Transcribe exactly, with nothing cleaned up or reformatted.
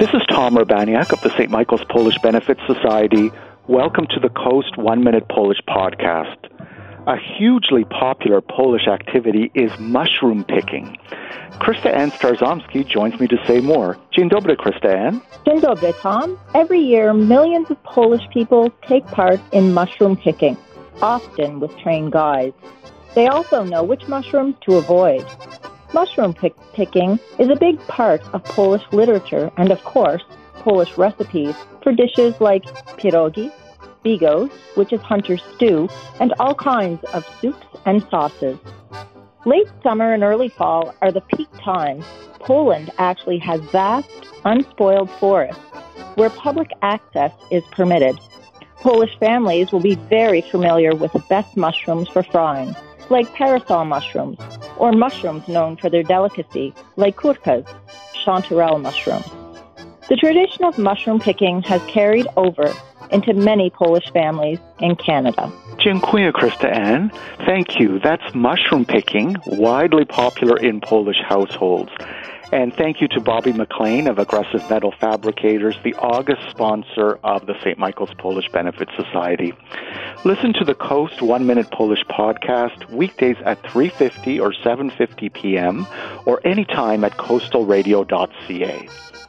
This is Tom Urbaniak of the Saint Michael's Polish Benefit Society. Welcome to the Coast One Minute Polish Podcast. A hugely popular Polish activity is mushroom picking. Krista Ann Starzomski joins me to say more. Dzień dobry, Krista Ann. Dzień dobry, Tom. Every year, millions of Polish people take part in mushroom picking, often with trained guides. They also know which mushrooms to avoid. Mushroom pick- picking is a big part of Polish literature and, of course, Polish recipes for dishes like pierogi, bigos, which is hunter's stew, and all kinds of soups and sauces. Late summer and early fall are the peak times. Poland actually has vast, unspoiled forests where public access is permitted. Polish families will be very familiar with the best mushrooms for frying, like parasol mushrooms, or mushrooms known for their delicacy, like kurkas, chanterelle mushrooms. The tradition of mushroom picking has carried over into many Polish families in Canada. Dziękuję, Krista Ann. Thank you. That's mushroom picking, widely popular in Polish households. And thank you to Bobby McLean of Aggressive Metal Fabricators, the August sponsor of the Saint Michael's Polish Benefit Society. Listen to the Coast One Minute Polish Podcast weekdays at three fifty or seven fifty p.m. or anytime at coastal radio dot c a.